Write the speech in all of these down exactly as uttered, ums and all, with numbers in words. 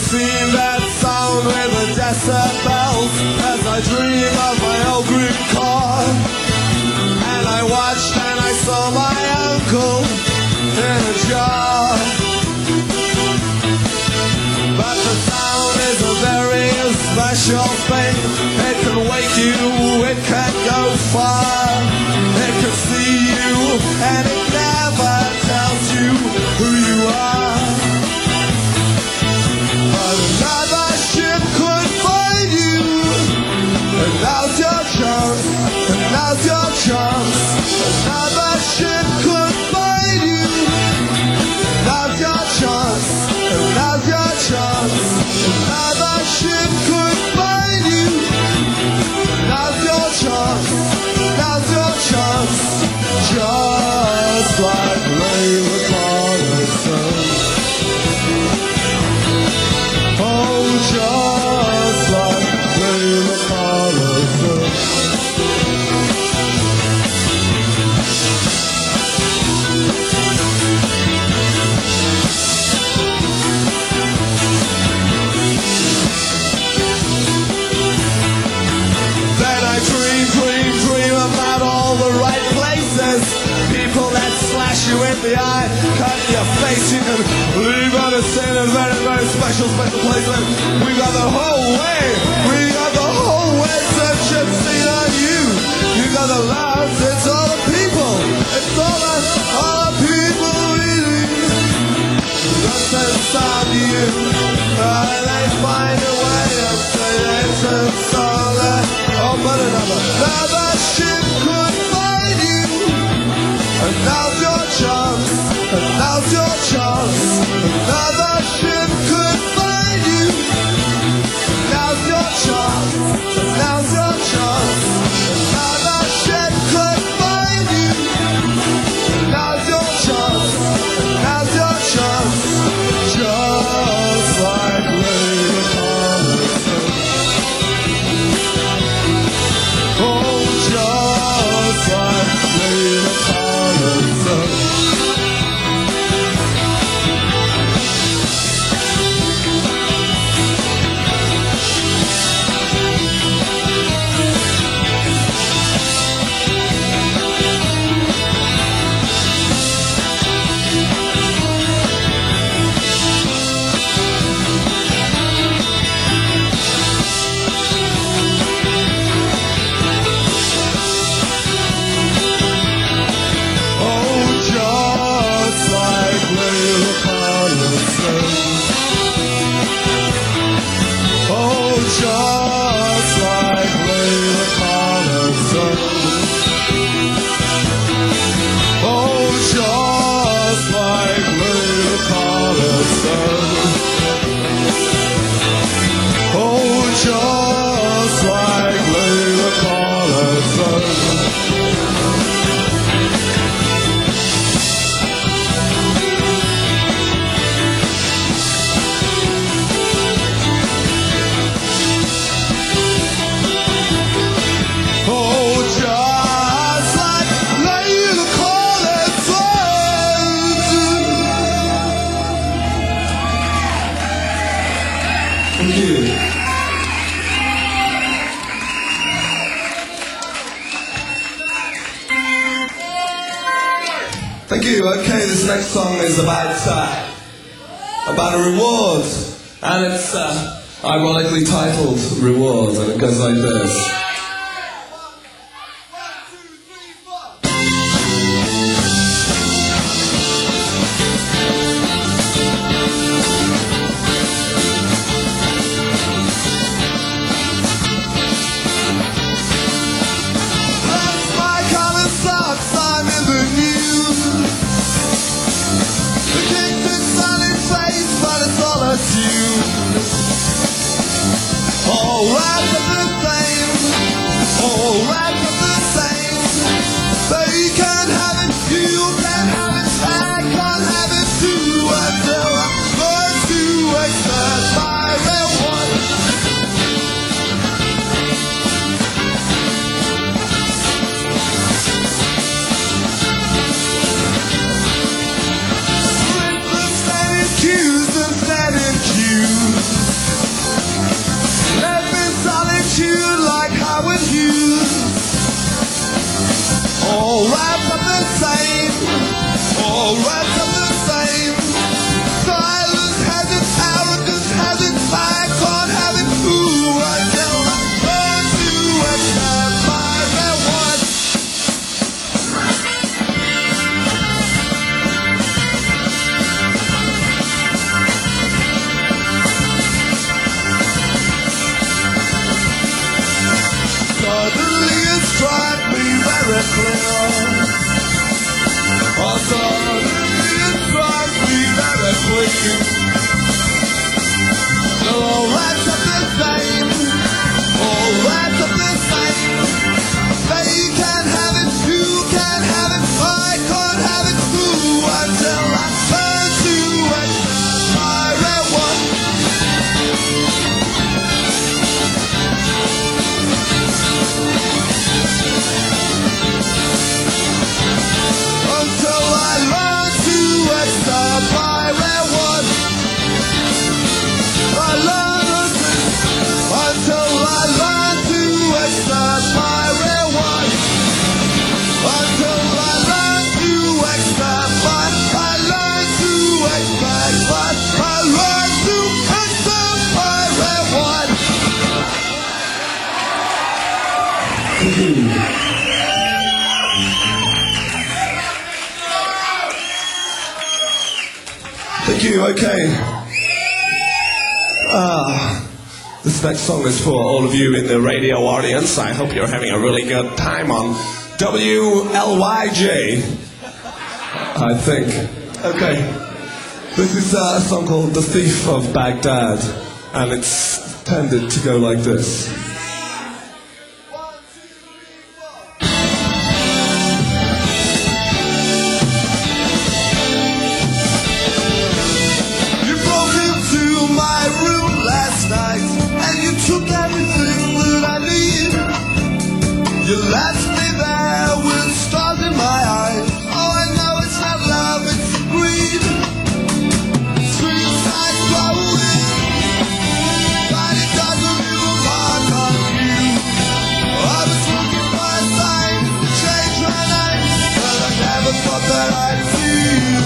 seen that sound with the decibels as I dream of my old Greek car. And I watched and I saw my uncle in a jar. But the sound is a very special thing. It can wake you, it can go far. It can see you and it never tells you who you are. But another ship could find you, and now's your chance, and now's your chance. Another ship could find you, now's your chance, and now's your chance. Another ship could find you, now's your chance, now's your chance. Just like Layla Carlson. Oh, just like Layla Carlson. Then I dream, dream, dream about all the right places. People that slash you in the eye, cut your face. You can leave out a sin a very, very special, special place. And we got the whole way, we got the whole way searching on you. You got the love, it's all the people, it's all the, all the people really. That's inside you, and they find a way of saying it's all that. Oh, but another, another ship could find you. And now's your chance, and now's your chance. Another ship could find you. Now's your chance, and now's your chance. Another ship could find you. Now's your chance, and now's your chance. Just like Layla Carlson. Oh, just like Layla Carlson. Thank you. Okay, this next song is about uh, about a reward, and it's uh, ironically titled "Reward," and it goes like this. All right, the same. All right, the same. They can have it, you can have it, I can have it too. Until I learn to accept my reward. Sleepless and accused and standing queues. All rats are the same. All rats are the same. They can have it, you can have it, I can't have it too until I turn to accept my red one. Until I learn to accept my red one. I learn until I learn to accept my red one. Until I learn to accept my, I learn to accept my, I learn to accept my red one. Thank you, okay. Ah, this next song is for all of you in the radio audience. I hope you're having a really good time on W L Y J, I think. Okay, this is uh, a song called The Thief of Baghdad, and it's tended to go like this. You broke into my room last night and you took everything that I need. You left me there with stars in my eyes. Oh, I know it's not love, it's greed. Suicide growing, but it doesn't leave a mark on you. I was looking for a sign to change my name, but I never thought that I'd see you.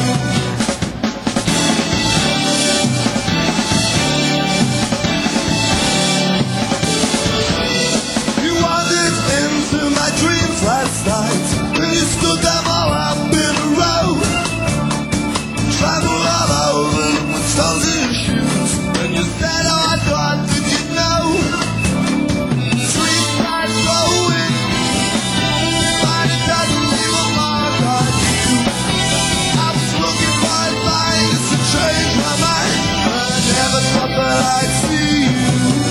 You wandered into my dreams last night, and you stood them all up in a row. Traveled all over with stones in your shoes, and you said, oh, I thought that you'd know. Sweet starts flowing, but it doesn't leave a mark on you. I was looking for advice to change my mind, but I never thought that I'd see you.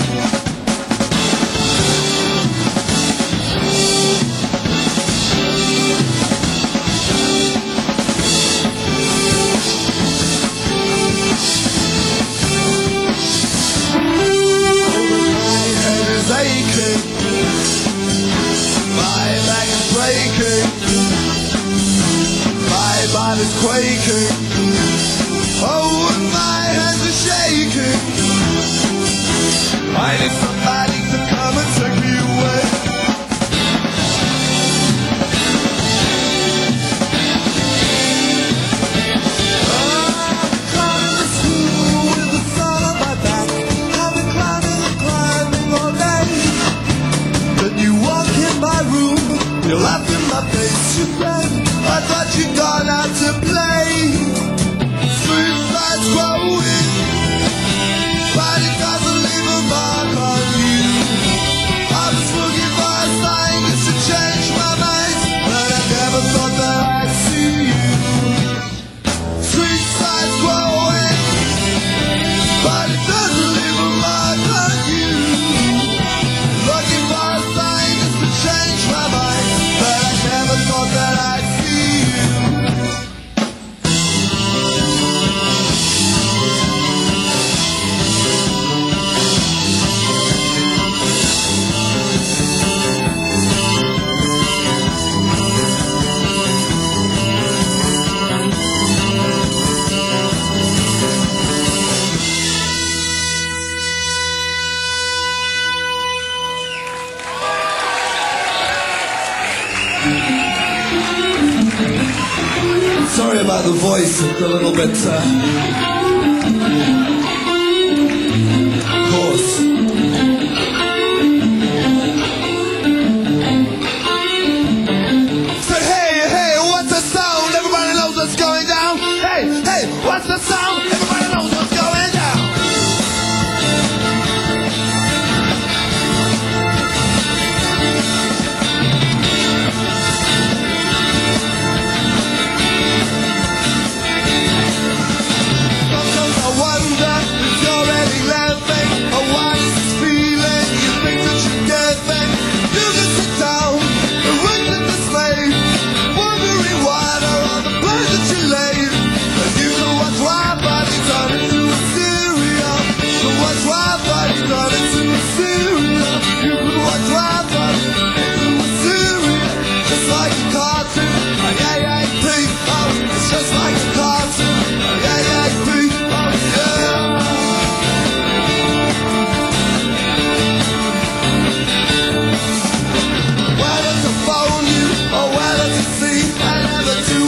My head is aching, my back is breaking, my body's quaking, oh, and my hands are shaking. I need somebody to come and take me away. I'm climbing the school with the sun on my back. I've been climbing and climbing all day. Then you walk in my room, you laugh in my face, you said, I thought you'd gone out to play. Suicide's growing, but it doesn't leave a mark on you. I was looking for a sign just to change my mind, but I never thought that I'd see you. Suicide's growing, but it doesn't leave a mark on you. Looking for a sign just to change my mind, but I never thought that I'd see you. Sorry about the voice, it's a little bit uh, hoarse. Say, hey, hey, what's the sound? Everybody knows what's going down. Hey, hey, what's the sound? Everybody knows what's going down. Sometimes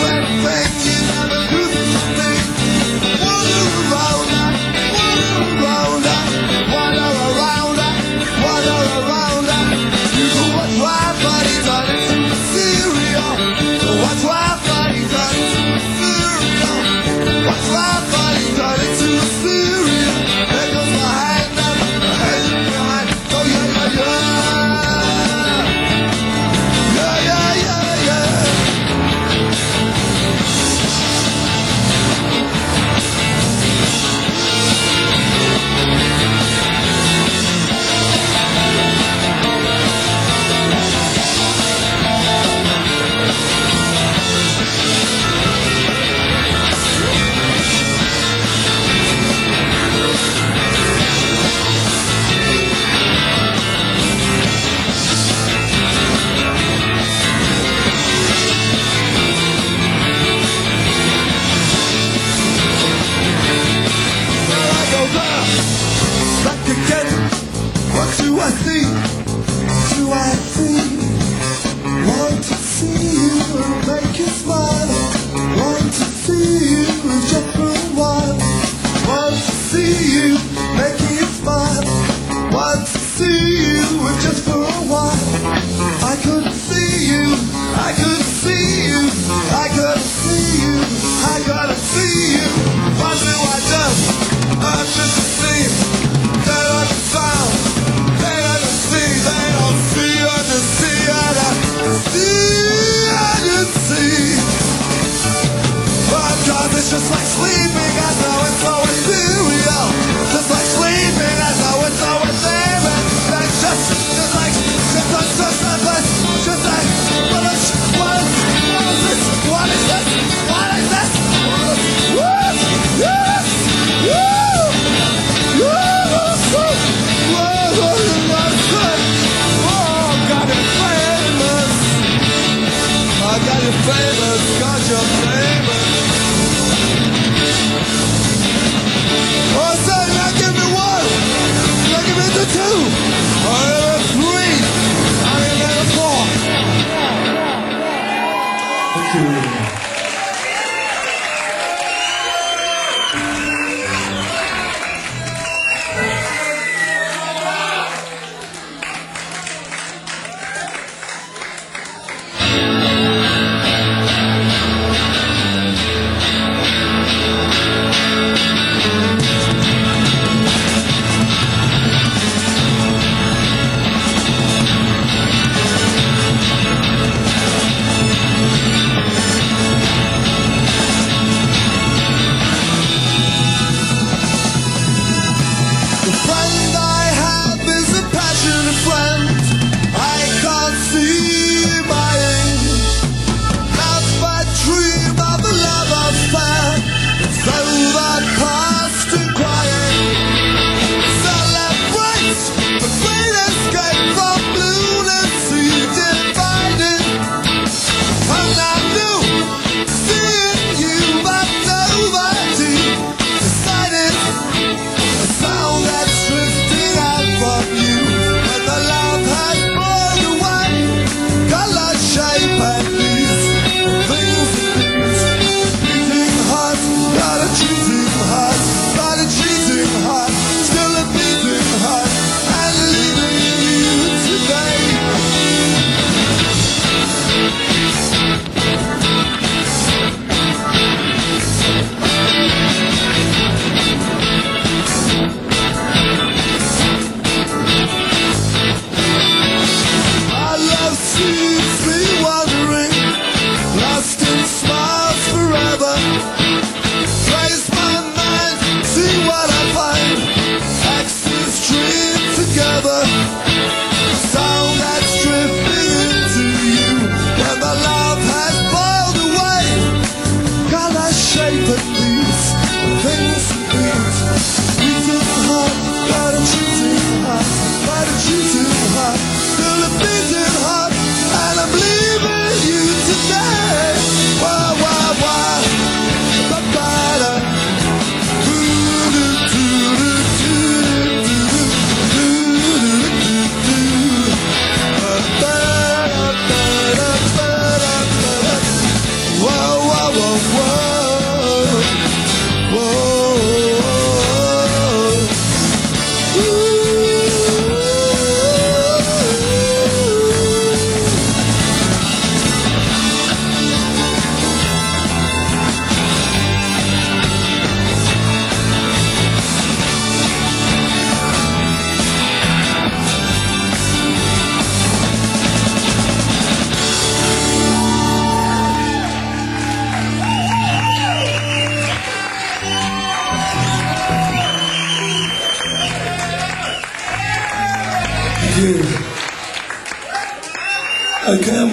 anything, you never do something. Wander around that, wander around that, wander around that, wander around that. You can watch wild body turn into cereal. Watch wild body turn into cereal. Watch wild body turn into cereal. There goes my hand up, my hand behind. Oh yeah, yeah, yeah. Yeah, yeah, yeah, yeah. Back again, what do I see? Do I see? Want to see you make you smile. Want to see you just for a while. Want to see you making you smile. Want to see you just for a while. I could see you, I could see you, I could see you, I gotta see you. What do I do? I just see. They don't sound, they don't see, they don't see, I just see, I just see, I just see. But God, it's just like sleeping, I know it's so ethereal. Just like sleeping, I know it's so ethereal. That's just, just like, just like, just like, just like, what is, what is, what is this, what is this, what is this, woo, yes, woo. I got you famous, got you famous. Oh, say, now give me one, now give me the two, I am a three, I am a four. Thank you.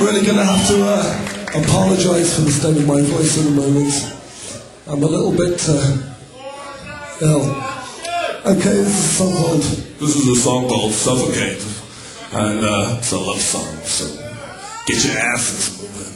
really going to have to uh, apologise for the state of my voice in a moment. I'm a little bit uh, ill. Okay, this is a song called... This is a song called Suffocate. And uh, it's a love song, so get your asses moving.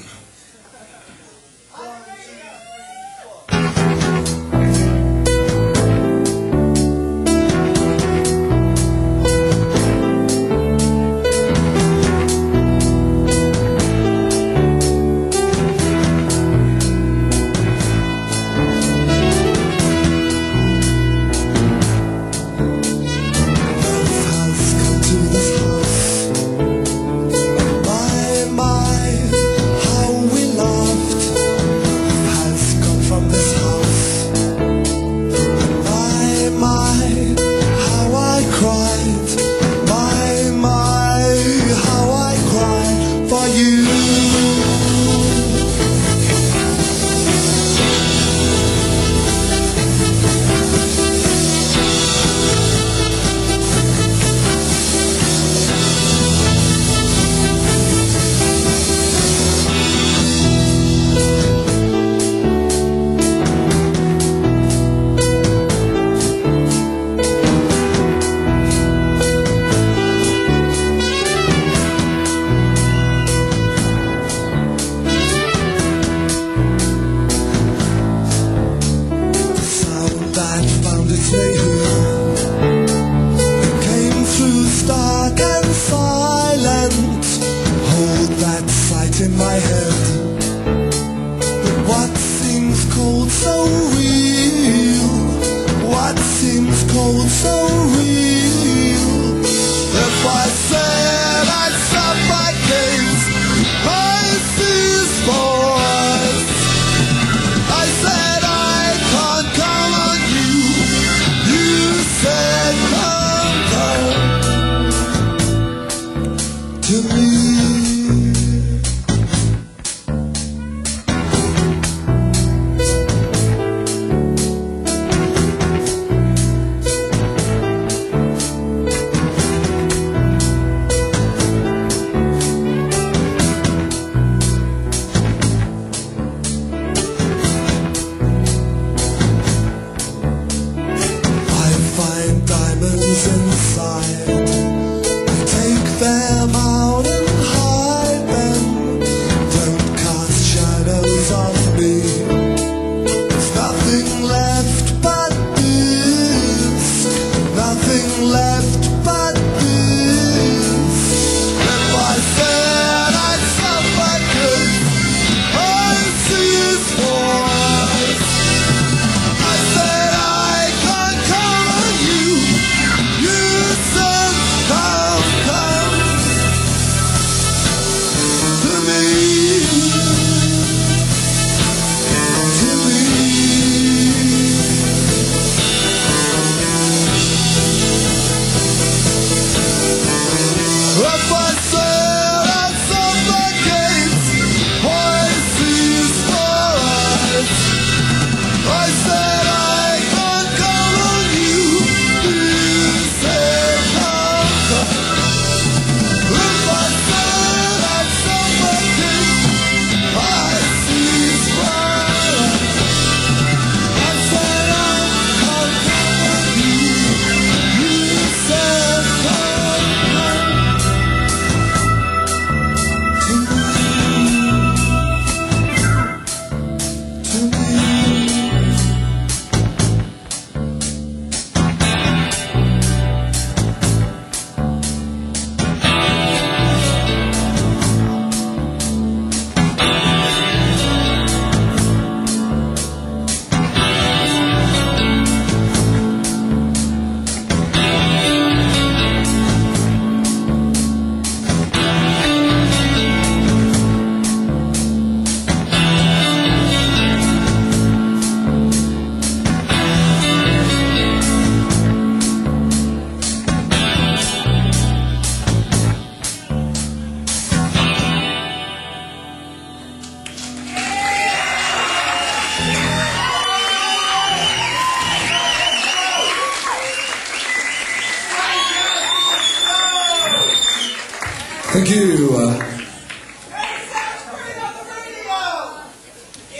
Thank you. Uh,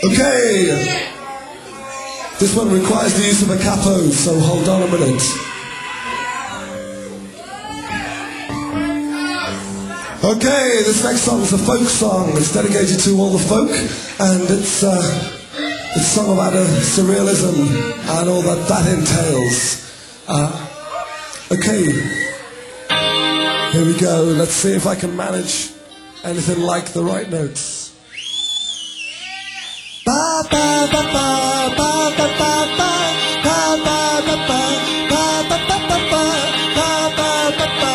Okay. This one requires the use of a capo, so hold on a minute. Okay, this next song is a folk song. It's dedicated to all the folk, and it's uh, it's a song about uh, surrealism and all that that entails. Uh, okay, here we go. Let's see if I can manage anything like the right notes. Ba ba ba ba ba ba ba ba ba ba ba ba ba ba ba ba ba ba ba ba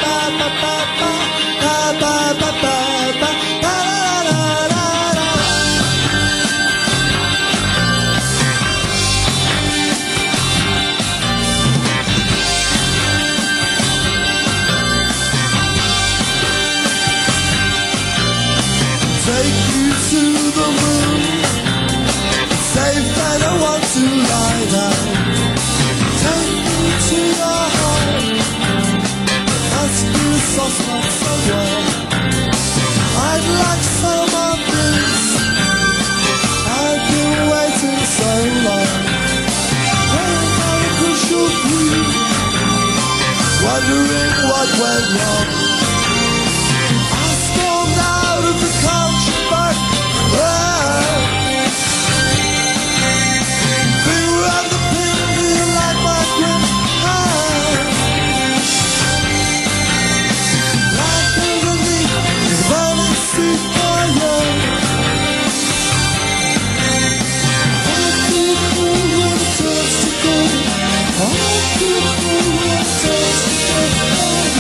take you to the moon, safe and I want to lie down. Take me to your home, ask you soft not so well. I'd like some of this, I've been waiting so long. Waiting on a crucial clue, wondering what went wrong. I stormed out of the country, but uh, finger on the pin, you like my grip. Uh, like underneath the burning seat for you. I feel cool when it turns to gold. I feel cool when it turns to gold.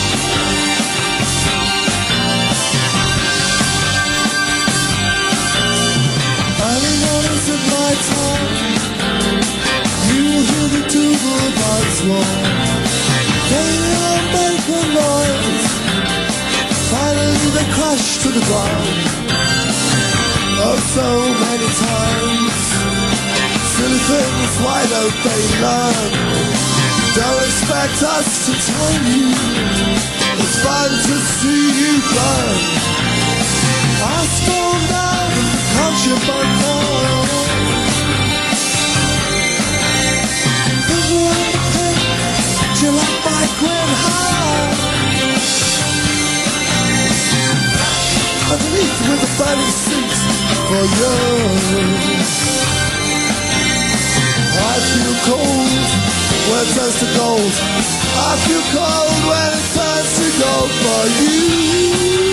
Early mornings at my time, you hear the tuba bugs roar. They all make a noise, finally they crash to the ground. Oh, so many times, silly things, why don't they learn? Don't expect us to tell you, it's fun to see you burn. I stormed out of the country by now. Finger on the pin, do you like my grin? Underneath with the burning seats for you. I feel cold when it turns to gold. I feel cold when it turns to gold for you.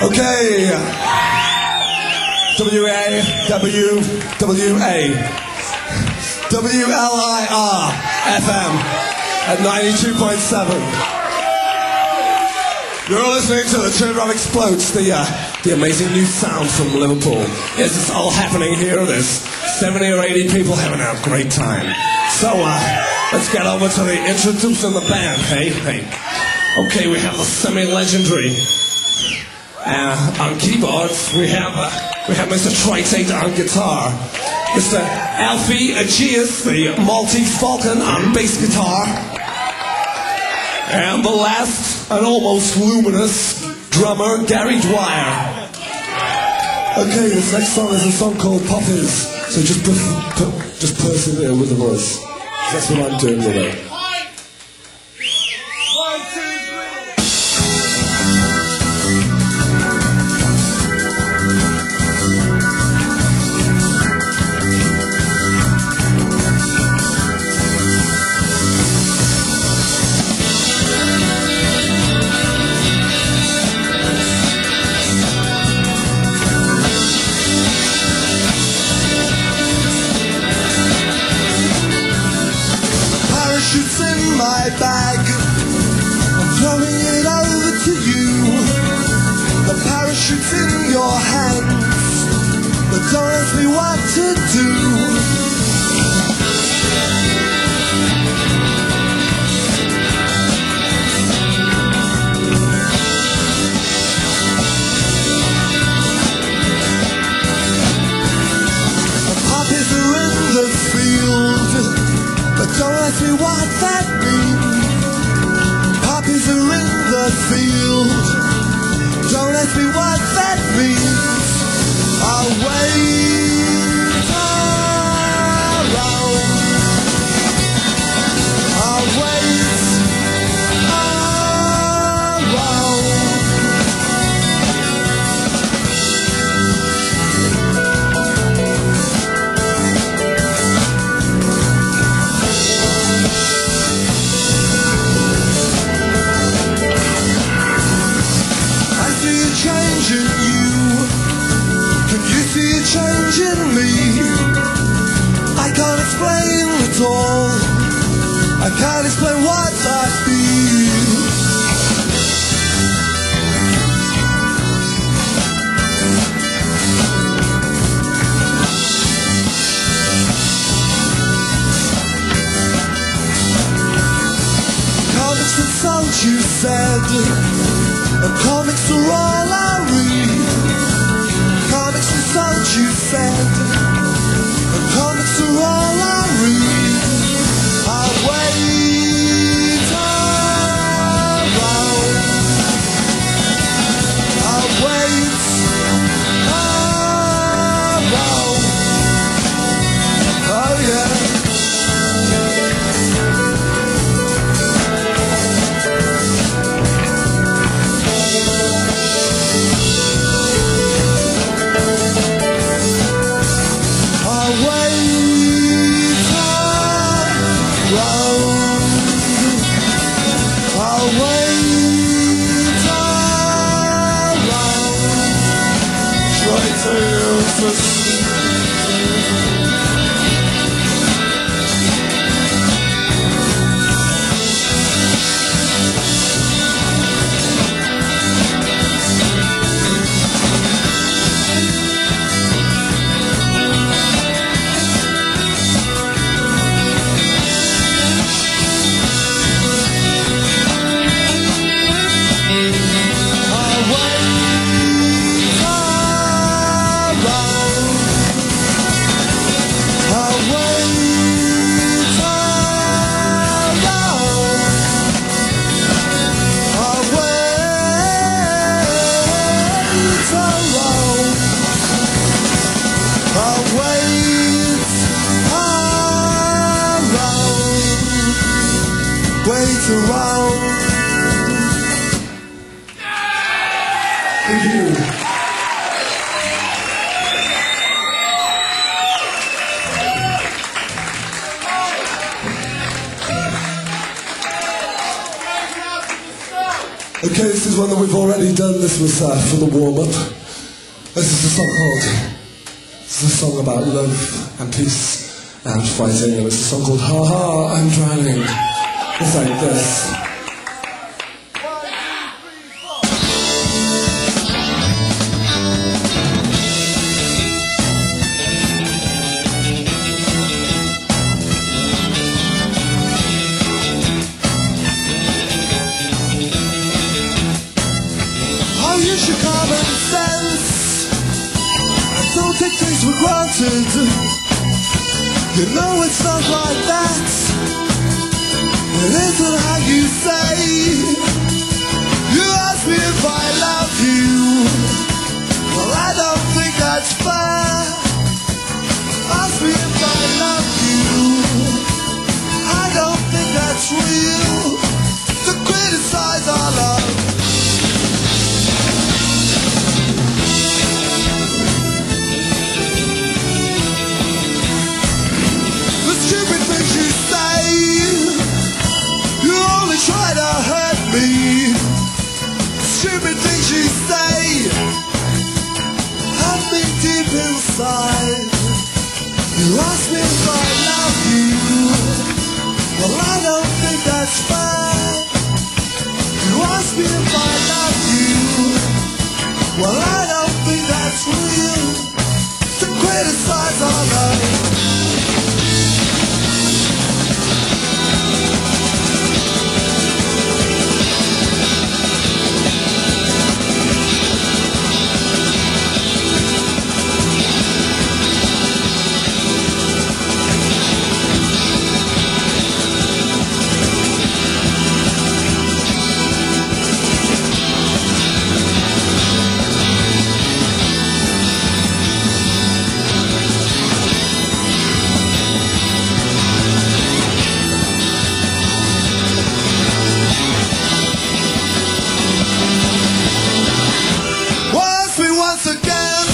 Okay. W A W W A W L I R F M at ninety-two point seven. You're all listening to the Trinidad Explodes, the uh, the amazing new sound from Liverpool. Yes, it's all happening here. There's seventy or eighty people having a great time. So uh, let's get over to the introducing the band. Hey, hey. Okay, we have the semi-legendary. Uh, on keyboards, we have uh, we have Mister Troy Tate on guitar, Mister Alfie Aegeus, the Maltese Falcon on bass guitar, and the last and almost luminous drummer, Gary Dwyer. Okay, this next song is a song called Poppies, so just per- per- just persevere with the voice. That's what I'm doing today. My bag, I'm throwing it over to you. The parachute's in your hands, but don't ask me what to do. The poppies are in the field, but don't ask me what that means. Poppies are in the field. Don't ask me what that means. I'll wait around. I'll wait change in you. Can you see a change in me? I can't explain it all. I can't explain what I feel. Comics insult, you said. And comics are all I read. Comics insult, you said. And comics are all I read. I wait around. I wait around. Oh yeah. Wait around. Thank you. Okay, this is one that we've already done. This was uh, for the warm-up. This is a song called... This is a song about love and peace and fighting. And it's a song called Ha Ha, I'm Drowning. It's like this. Use your common sense and don't take things for granted. You know it's not like that. It isn't how you say. You ask me if I love you. Well, I don't think that's fair. Ask me if I love you. I don't think that's real to criticize our love. Stupid things you say, you only try to hurt me. Stupid things you say, hurt me deep inside. You ask me if I love you. Well, I don't think that's fair. You ask me if I love you. Well, I don't think that's real to criticize our love. Once again,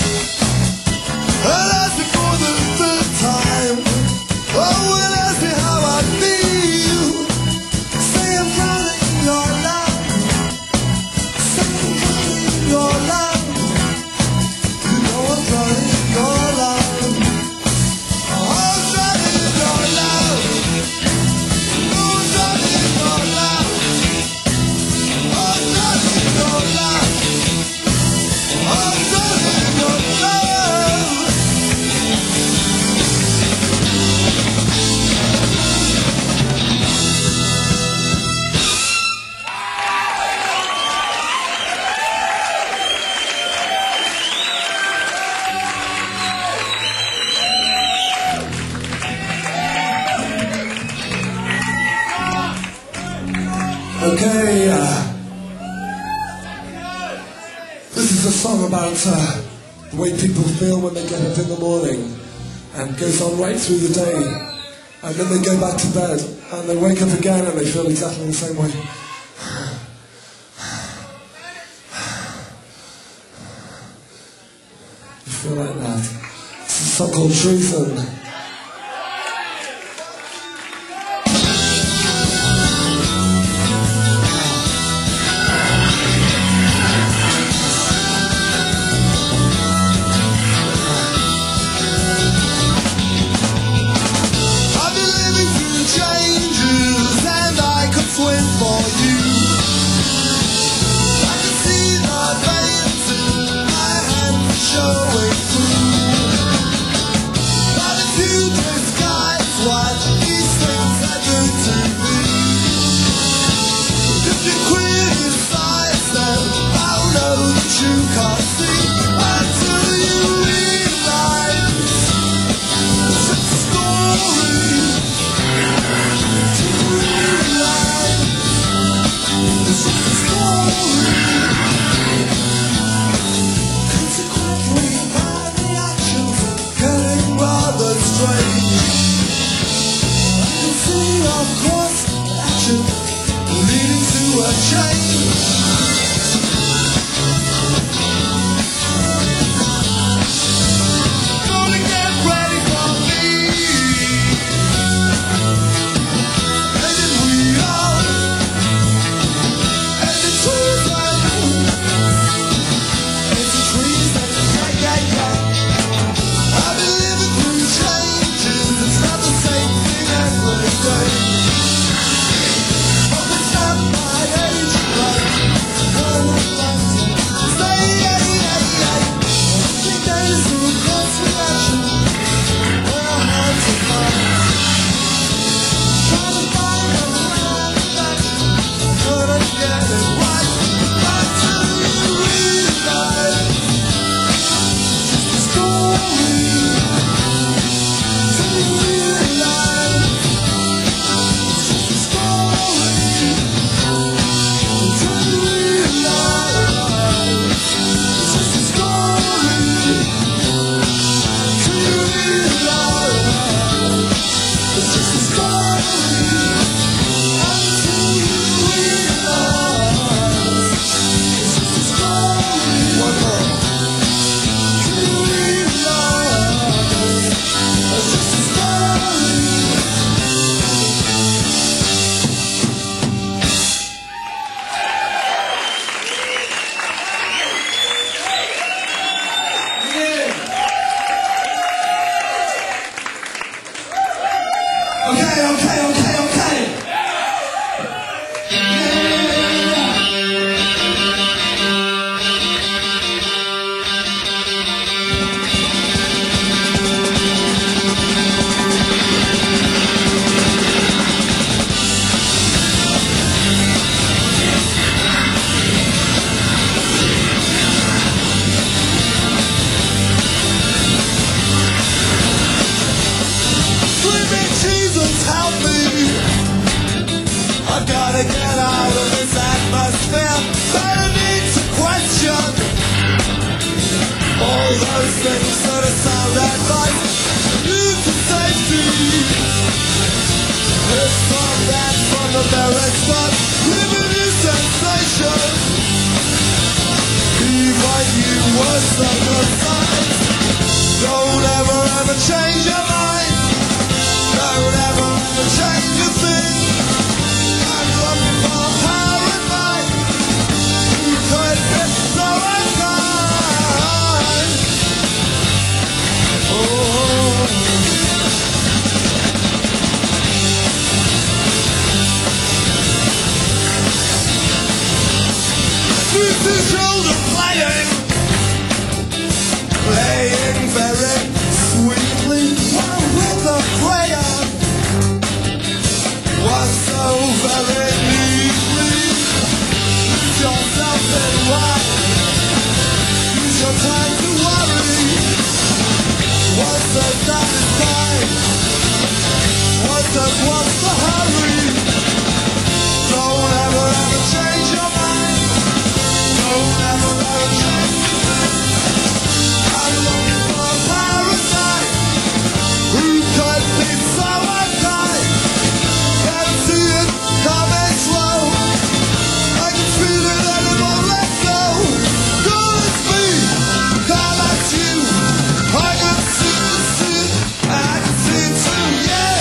and ask me for the third time. Oh, and ask me how I feel. Say I'm drowning in your love. Say I'm drowning in your love. You know I'm drowning in your love. I'm drowning in your love. Oh, I'm drowning in your love. I'm drowning in your love. I'm drowning in your love. Okay, uh, this is a song about uh, the way people feel when they get up in the morning and goes on right through the day, and then they go back to bed and they wake up again and they feel exactly the same way. You feel like that. It's a song called Treason. Showing through. things that are sound advice. Use the safety. It's from that from the very start. Live a new sensation. Even you were such a sight. Don't ever ever change your mind. Don't ever ever change your thing. I'm looking for paradise. You could get so unkind. Oh. This is shoulder playing. Playing very sweetly with a prayer. Was so very neatly. Use yourself and why? Use your time to worry. Was so satisfied. Was just what's the hurry? Don't ever ever change your mind. Don't ever ever change your mind. I'm looking for a parasite who could be so unkind. Can see it coming slow. I can feel it and it won't let go. Don't let me come at you. I can see it, see it, I can see it too, yeah.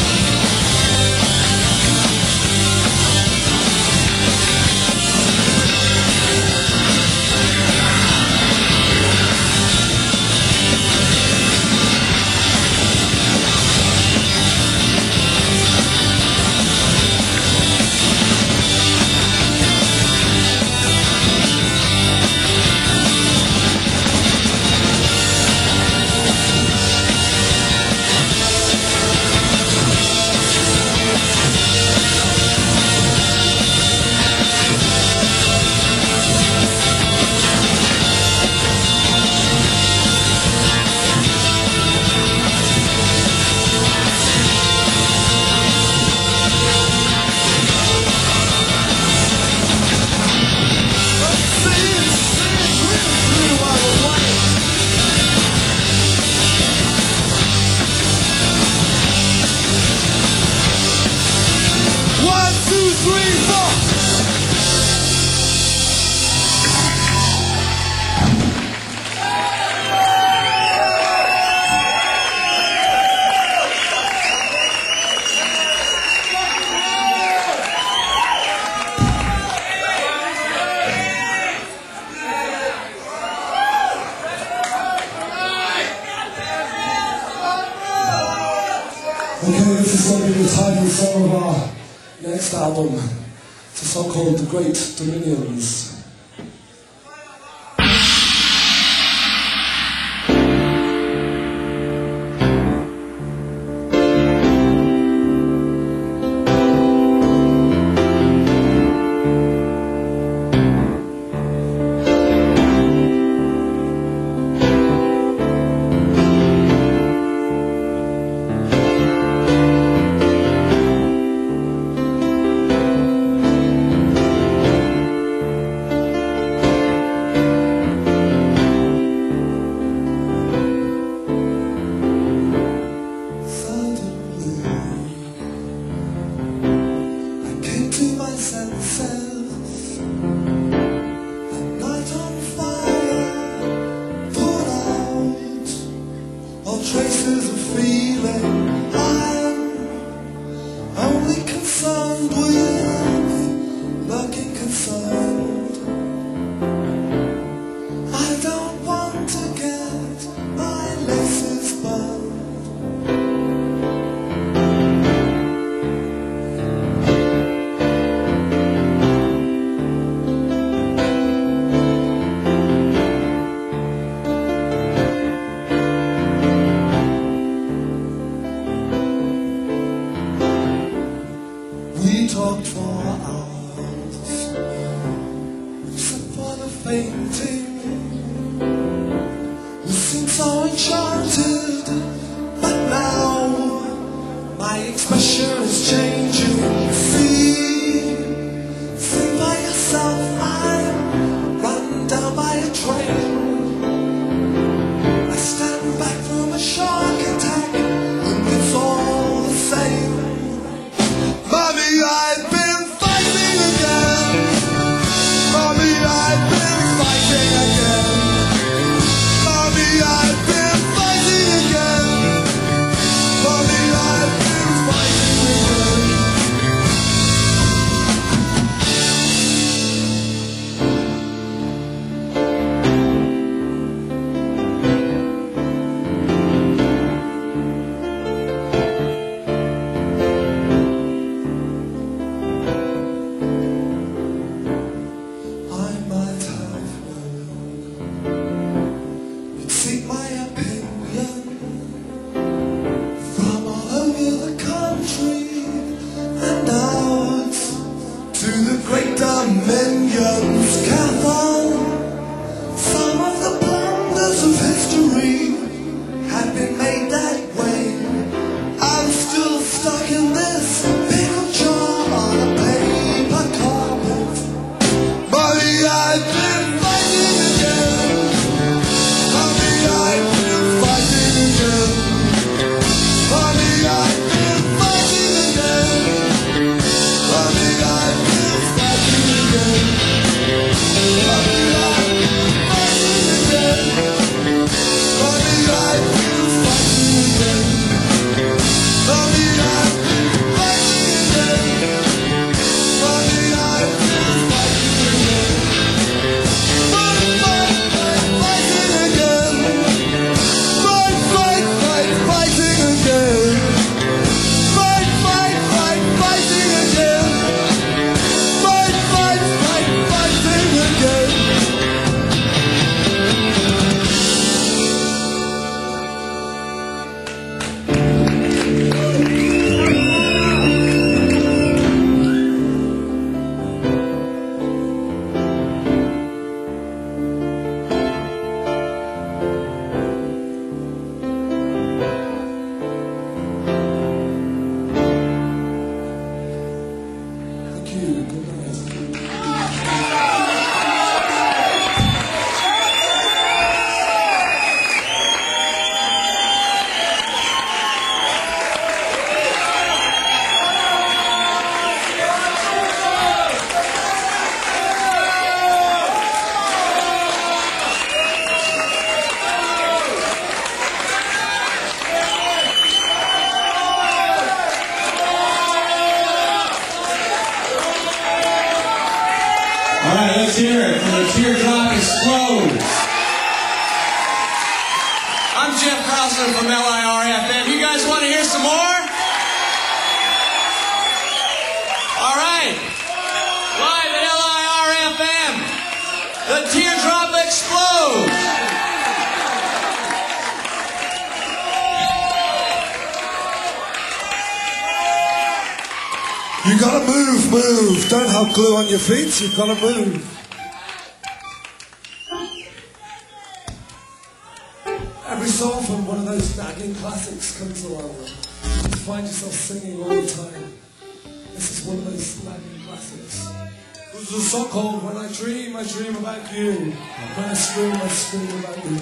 One, two, three, four. Okay, this is going to be the title song of our next album. It's a song called The Great Dominions. Traces of feeling I'm only concerned with looking concerned. I don't want to get my laces burned. We talked for hours, except for the fainting. We seemed so enchanted, but now my expression is changing. See, see by yourself, I'm run down by a train. I I've been fighting again. Honey, I've been fighting again. Honey, I've been fighting again. Honey, I've been fighting again. Honey, I've been fighting again. Honey, I've been fighting again. Honey, I've been fighting again. Honey, I've been fighting again. Fight, fight, fight, fighting again. Fight, fight, fight, fighting again. Fight, fight, fight, fighting again. Fight, fight, fight, fighting again. Thank you. Good night. All right, let's hear it for the Teardrop Explodes. I'm Jeff Krauser from L I R F M. You guys want to hear some more? All right. Live at L I R F M, the Teardrop Explodes. You gotta move, move. Don't have glue on your feet. You've gotta move. Every so often, one of those nagging classics comes along. You find yourself singing all the time. This is one of those nagging classics. This is a song called "When I Dream, I Dream About You." When I Scream, I Scream About You.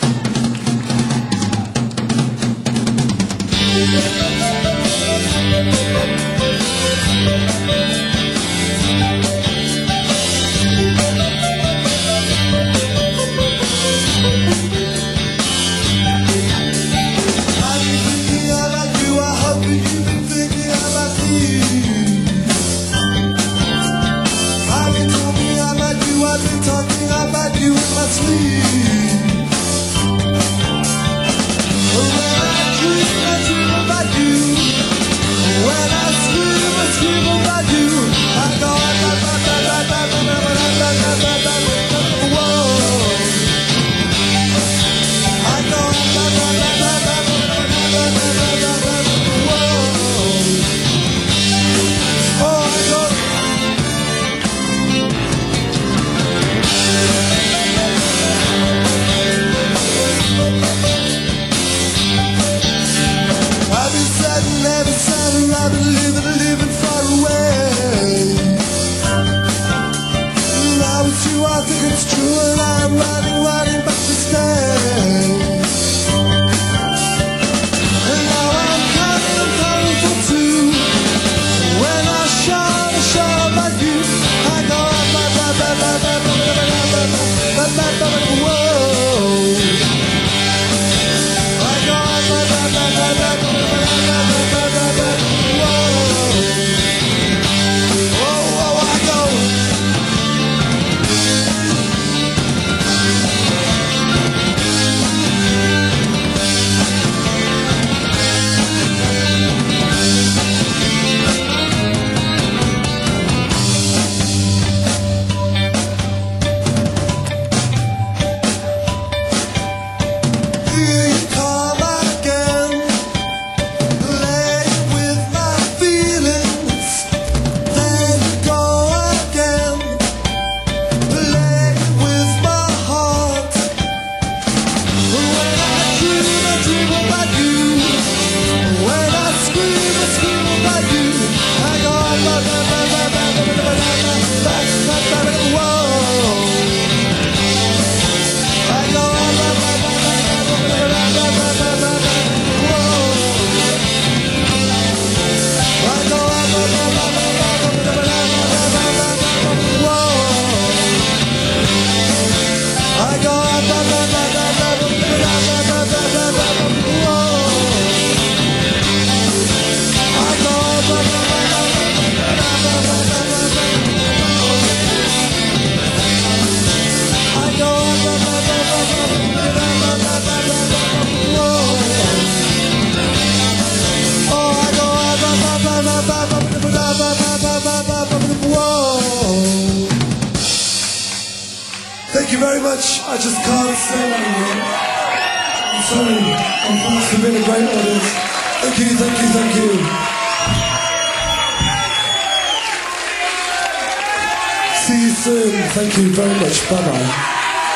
I've been thinking about you. I hope that you've been thinking about me. I've been talking about you. I've been talking about you in my sleep. When I dream, I dream about you. When I scream, I scream about you. I go, I go, I go, I go, I go, I go, I go, I go, I go, whoa. I go, I go, I go, I go, I go, I've been sad and never sad, and I've been living, living far away. Now it's you, I think it's true, and I'm riding, riding back to stay. And now I'm coming, I'm coming for two. When I shout, I shout about you. I go, ba ba ba ba ba ba ba ba ba ba ba ba whoa. I go, ba ba ba ba ba ba ba ba ba ba whoa. Whoa, whoa, I go. Thank you very much. I just can't say anymore. I'm sorry. I'm fast for being a great audience. Thank you, thank you, thank you. See you soon. Thank you very much. Bye-bye.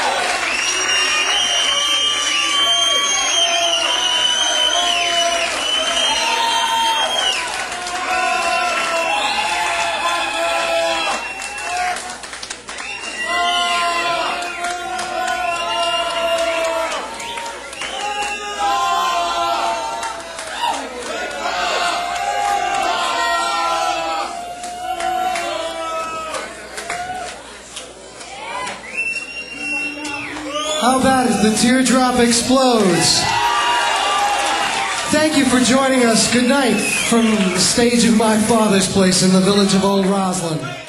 How about it? The teardrop explodes. Thank you for joining us. Good night from the stage of my father's place in the village of Old Roslyn.